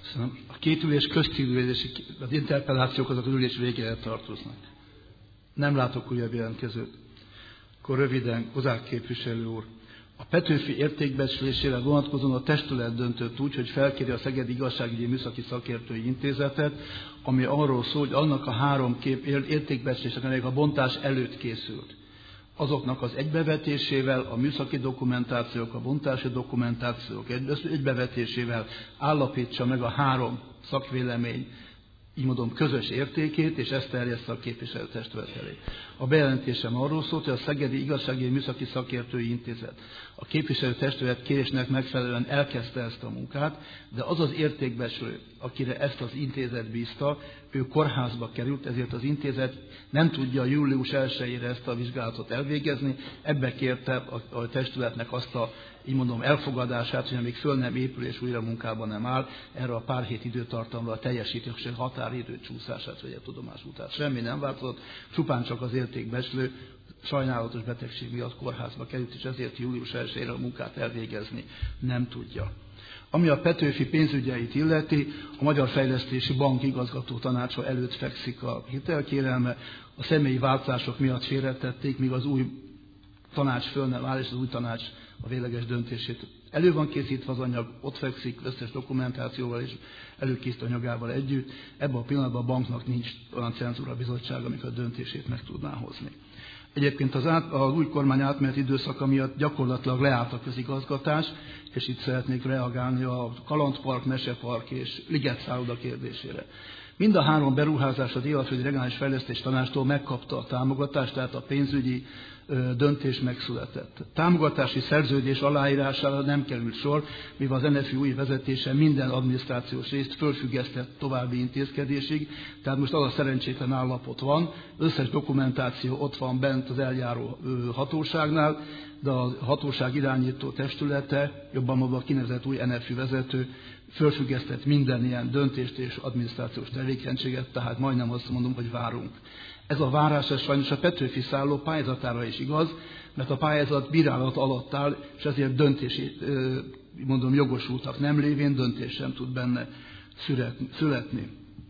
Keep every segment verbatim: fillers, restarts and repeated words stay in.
Köszönöm. A két ülés közti ülés, az interpellációk azok az ülés végére tartoznak. Nem látok újabb jelentkezőt. Akkor röviden, Kozák képviselő úr. A Petőfi értékbecslésére vonatkozóan a testület döntött úgy, hogy felkéri a Szegedi Igazságügyi Műszaki Szakértői Intézetet, ami arról szól, hogy annak a három kép értékbecslések, amelyek a bontás előtt készült, azoknak az egybevetésével, a műszaki dokumentációk, a bontási dokumentációk egybevetésével állapítsa meg a három szakvélemény, így mondom, közös értékét, és ezt terjeszte a képviselőtestület elé. A bejelentésem arról szólt, hogy a Szegedi Igazságügyi Műszaki Szakértői Intézet a képviselőtestület kérésnek megfelelően elkezdte ezt a munkát, de az az értékbecslő, akire ezt az intézet bízta, ő kórházba került, ezért az intézet nem tudja július elsejére ezt a vizsgálatot elvégezni. Ebbe kérte a, a testületnek azt a, így mondom, elfogadását, hogy amíg föl nem épül és újra munkában nem áll, erre a pár hét időtartamra a teljesítési határidő csúszását vegye tudomásul. Tehát semmi nem változott, csupán csak az értékbecslő sajnálatos betegség miatt kórházba került, és ezért július elsejére a munkát elvégezni nem tudja. Ami a Petőfi pénzügyeit illeti, a Magyar Fejlesztési Bank igazgató tanácsa előtt fekszik a hitelkérelme, a személyi változások miatt félretették, míg az új tanács föl nem áll, és az új tanács a végleges döntését elő van készítve, az anyag ott fekszik, összes dokumentációval és előkészítő anyagával együtt. Ebben a pillanatban a banknak nincs olyan cenzúra bizottság, amikor a döntését meg tudná hozni. Egyébként az, át, az új kormány átmeneti időszaka miatt gyakorlatilag leállt a közigazgatás, és itt szeretnék reagálni a Kalandpark, Mesepark és Ligetszálloda kérdésére. Mind a három beruházás az Észak-Földi Regionális Fejlesztés Tanácstól megkapta a támogatást, tehát a pénzügyi ö, döntés megszületett. Támogatási szerződés aláírására nem került sor, mivel az en ef i új vezetése minden adminisztrációs részt fölfüggesztett további intézkedésig, tehát most az a szerencsétlen állapot van, összes dokumentáció ott van bent az eljáró ö, hatóságnál, de a hatóság irányító testülete, jobban mondva a kinevezett új en ef i vezető, fölfüggesztett minden ilyen döntést és adminisztrációs tevékenységet, tehát majdnem azt mondom, hogy várunk. Ez a várás ez sajnos a Petőfi szálló pályázatára is igaz, mert a pályázat bírálat alatt áll, és ezért döntési, mondom, jogosultak nem lévén döntés sem tud benne születni.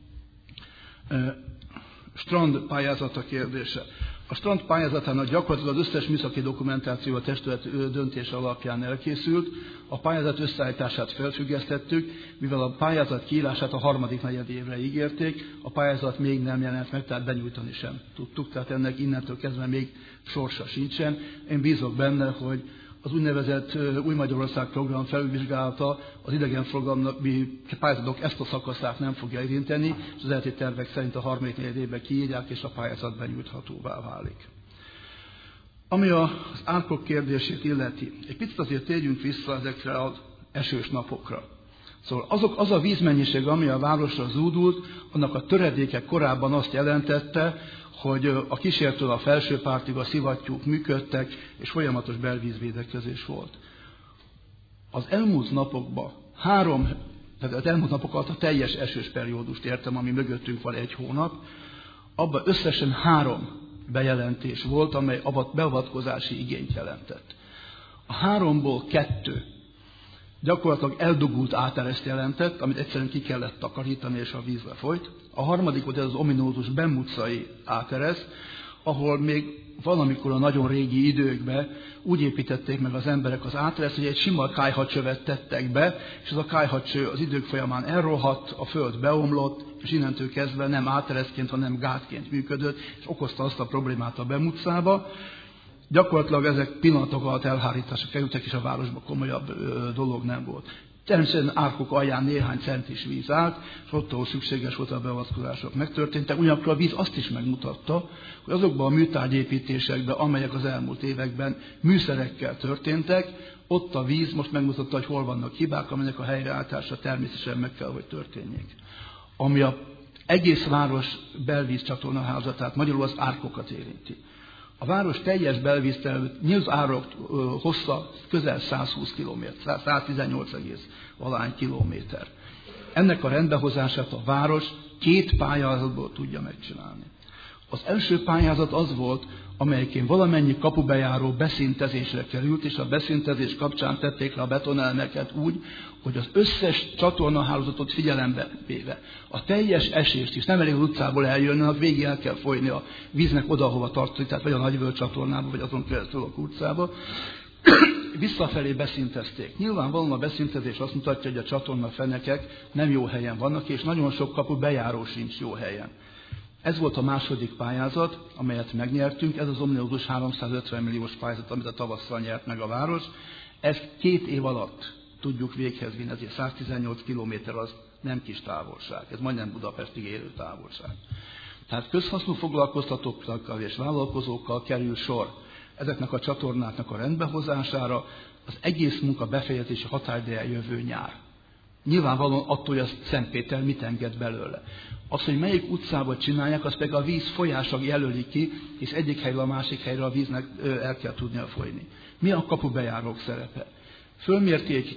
Strand pályázata kérdése. A strand pályázatának gyakorlatilag az összes műszaki dokumentáció a testület döntése alapján elkészült, a pályázat összeállítását felfüggesztettük, mivel a pályázat kiírását a harmadik negyedévre ígérték, a pályázat még nem jelent meg, tehát benyújtani sem tudtuk, tehát ennek innentől kezdve még sorsa sincsen. Én bízok benne, hogy az úgynevezett Új Magyarország program felülvizsgálata az idegenforgalmi pályázatok ezt a szakaszát nem fogja érinteni, és az eredeti tervek szerint a harmadik negyed évben kiírják, és a pályázat benyújthatóvá válik. Ami az árkok kérdését illeti, egy picit azért térjünk vissza ezekre az esős napokra. Szóval azok, az a vízmennyiség, ami a városra zúdult, annak a töredéke korábban azt jelentette, hogy a kísértől a felső pártig a szivattyúk működtek, és folyamatos belvízvédekezés volt. Az elmúlt napokban három, tehát az elmúlt napok alatt a teljes esős periódust értem, ami mögöttünk van egy hónap, abban összesen három bejelentés volt, amely beavatkozási igényt jelentett. A háromból kettő gyakorlatilag eldugult átereszt jelentett, amit egyszerűen ki kellett takarítani, és a vízbe folyt. A harmadik volt ez az ominózus Benn utcai áteresz, ahol még valamikor a nagyon régi időkben úgy építették meg az emberek az átereszt, hogy egy sima kályhacsövet tettek be, és az a kályhacső az idők folyamán elrohadt, a föld beomlott, és innentől kezdve nem átereszként, hanem gátként működött, és okozta azt a problémát a Benn utcába. Gyakorlatilag ezek pillanatok alatt elhárításra kerültek, és a városban komolyabb ö, dolog nem volt. Természetesen árkok alján néhány centis víz állt, és ott, ahol szükséges volt a beavatkozások megtörténtek. Ugyanakkor a víz azt is megmutatta, hogy azokban a műtárgyépítésekben, amelyek az elmúlt években műszerekkel történtek, ott a víz most megmutatta, hogy hol vannak hibák, amelyek a helyreállítása természetesen meg kell, hogy történjék. Ami az egész város belvízcsatornahálózatát, tehát magyarul az árkokat érinti. A város teljes belvízterülő nyílt árok hossza közel száz húsz kilométer, száz tizennyolc egész valány kilométer. Ennek a rendbehozását a város két pályázatból tudja megcsinálni. Az első pályázat az volt, amelyikén valamennyi kapubejáró beszintezésre került, és a beszintezés kapcsán tették le a betonelmeket úgy, hogy az összes csatornahálózatot figyelembe véve, a teljes esést is, nem elég az utcából eljönni, hanem végig el kell folyni a víznek oda, hova tartozik, tehát vagy a Nagyvölgy csatornába, vagy azon keresztül a utcába. Visszafelé beszintezték. Nyilvánvalóan a beszintezés azt mutatja, hogy a csatornafenekek nem jó helyen vannak, és nagyon sok kapu bejáró sincs jó helyen. Ez volt a második pályázat, amelyet megnyertünk, ez az ominózus háromszázötven milliós pályázat, amit a tavasszal nyert meg a város. Ezt két év alatt tudjuk véghez vinni, ezért száztizennyolc kilométer az nem kis távolság, ez majdnem Budapestig érő távolság. Tehát közhasznú foglalkoztatókkal és vállalkozókkal kerül sor ezeknek a csatornáknak a rendbehozására, az egész munka befejezési határideje jövő nyár. Nyilvánvalóan attól, hogy az Szentpéter mit enged belőle. Az, hogy melyik utcában csinálják, az pedig a víz folyása jelöli ki, és egyik helyről a másik helyre a víznek el kell tudnia folyni. Mi a kapubejárók szerepe? Fölmérték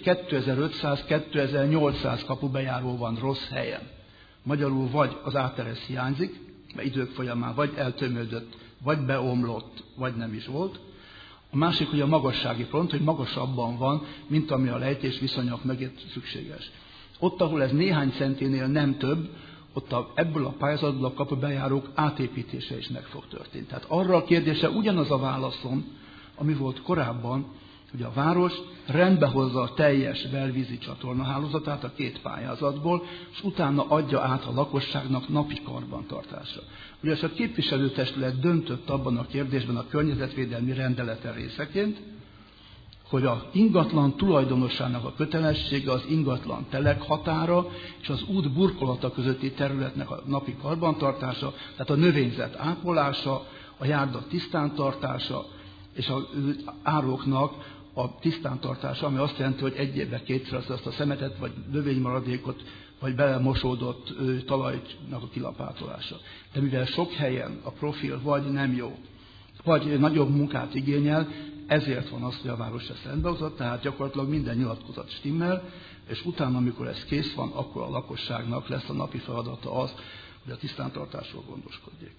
kétezer-ötszáz-kétezer-nyolcszáz kapubejáró van rossz helyen. Magyarul vagy az áteres hiányzik, mert idők folyamán vagy eltömődött, vagy beomlott, vagy nem is volt. A másik, hogy a magassági front, hogy magasabban van, mint ami a lejtés viszonyok mögött szükséges. Ott, ahol ez néhány centinél nem több, ott a, ebből a pályázatból a kapubejárók átépítése is meg fog történni. Tehát arra a kérdésre ugyanaz a válaszom, ami volt korábban, hogy a város rendbe hozza a teljes belvízi csatornahálózatát a két pályázatból, és utána adja át a lakosságnak napi karbantartásra. Ugyanis a képviselőtestület döntött abban a kérdésben a környezetvédelmi rendeleten részeként, hogy az ingatlan tulajdonosának a kötelessége az ingatlan telek határa és az út burkolata közötti területnek a napi karbantartása, tehát a növényzet ápolása, a járda tisztántartása és az ároknak a tisztántartása, ami azt jelenti, hogy egy évben kétszer azt a szemetet, vagy növénymaradékot, vagy belemosódott talajnak a kilapátolása. De mivel sok helyen a profil vagy nem jó, vagy nagyobb munkát igényel, ezért van az, hogy a város ezt rendbehozott, tehát gyakorlatilag minden nyilatkozat stimmel, és utána, amikor ez kész van, akkor a lakosságnak lesz a napi feladata az, hogy a tisztántartásról gondoskodjék.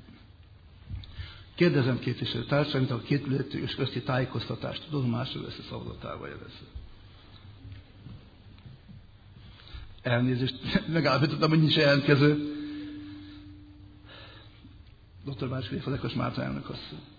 Kérdezem képviselőtársaim, mint a két ülésű közti tájékoztatást tudomásról veszi, szavazatával jelezze. Elnézést, megállapítottam, hogy nincs jelentkező. doktor Bácsi Fazekas Márton elnök asszony.